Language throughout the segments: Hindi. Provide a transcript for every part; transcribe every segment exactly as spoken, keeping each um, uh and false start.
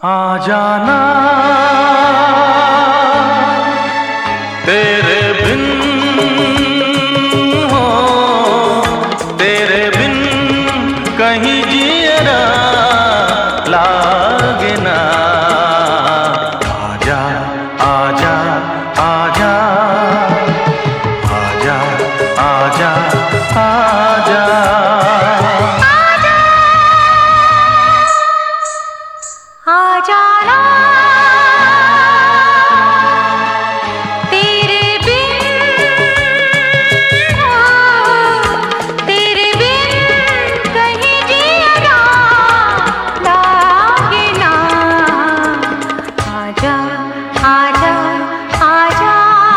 आ जाना तेरे बिन हो, तेरे बिन कहीं जियरा लागे ना। आजा आजा आजा आजा आजा आजा आ जाना तेरे बिन हो, तेरे बिन कहीं जियरा लागे ना। आजा आजा आजा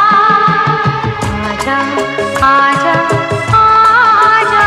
आजा आजा आजा।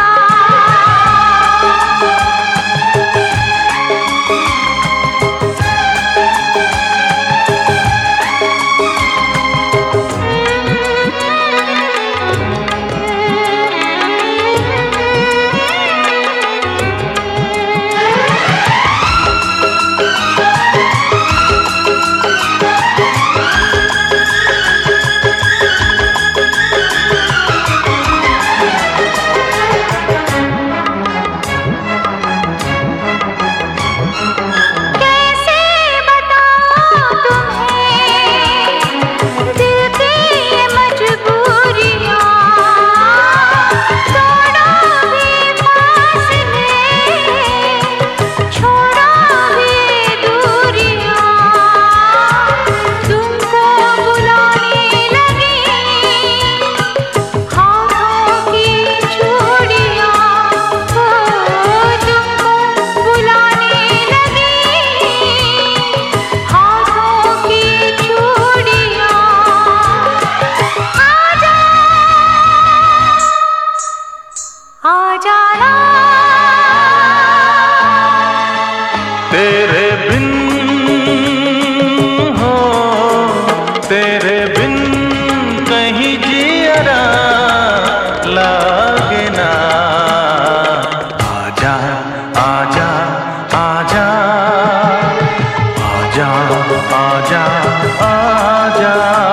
आ जाना तेरे बिन हो, तेरे बिन कहीं जियरा लागे ना। आजा आजा आजा आजा आजा आजा।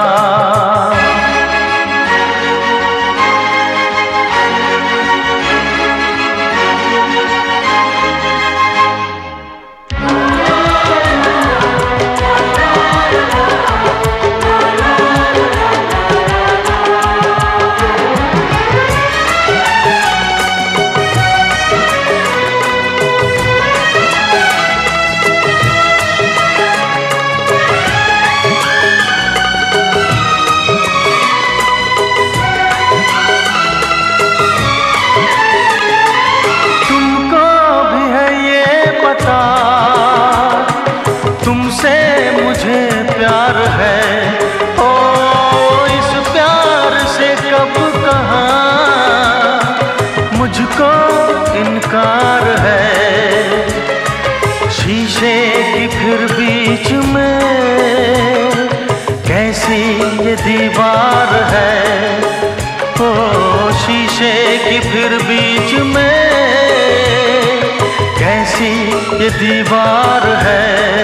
तुमसे मुझे प्यार है, ओ इस प्यार से कब कहा मुझको इनकार है। शीशे की फिर बीच में कैसी ये दीवार है, ओ शीशे की फिर बीच में कैसी ये दीवार है।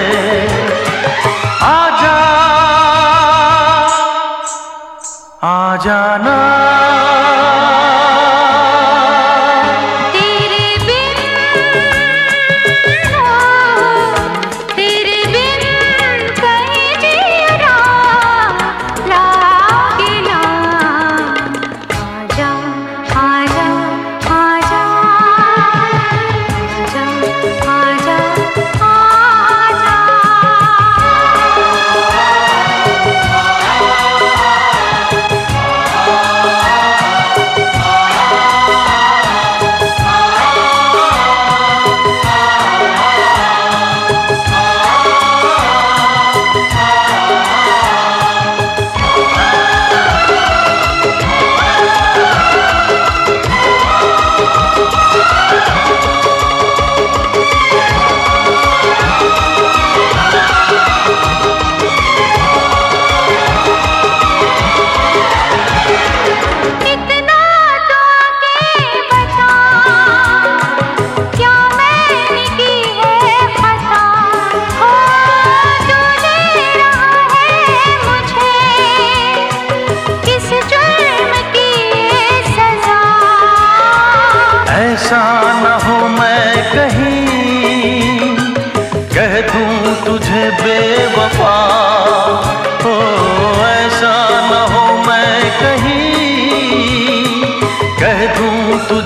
आजा आ जाना तेरे बिन हो, तेरे बिन कहीं जियरा लागे ना। आजा आजा आजा आजा आजा आजा।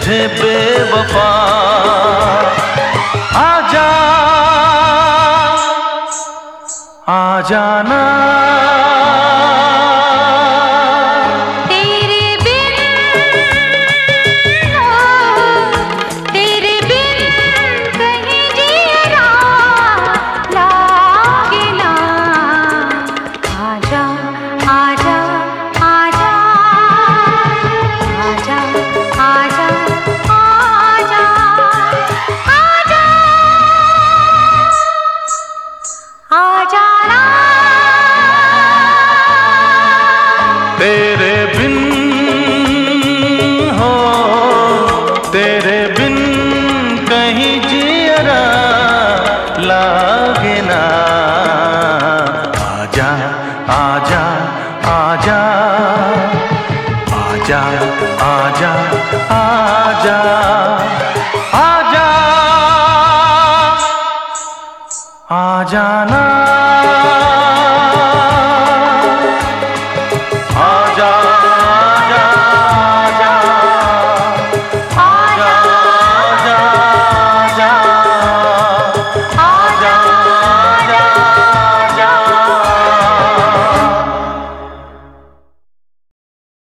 तुझे बेवफा। आजा आ जाना तेरे बिन, ओ, तेरे बिन कहीं जीना लागे ना। आजा आजा आजा आजा आजा आजा आजा आ जाना तेरे बिन हो, तेरे बिन कहीं जियरा लागे ना। आजा आजा आजा आजा आजा आ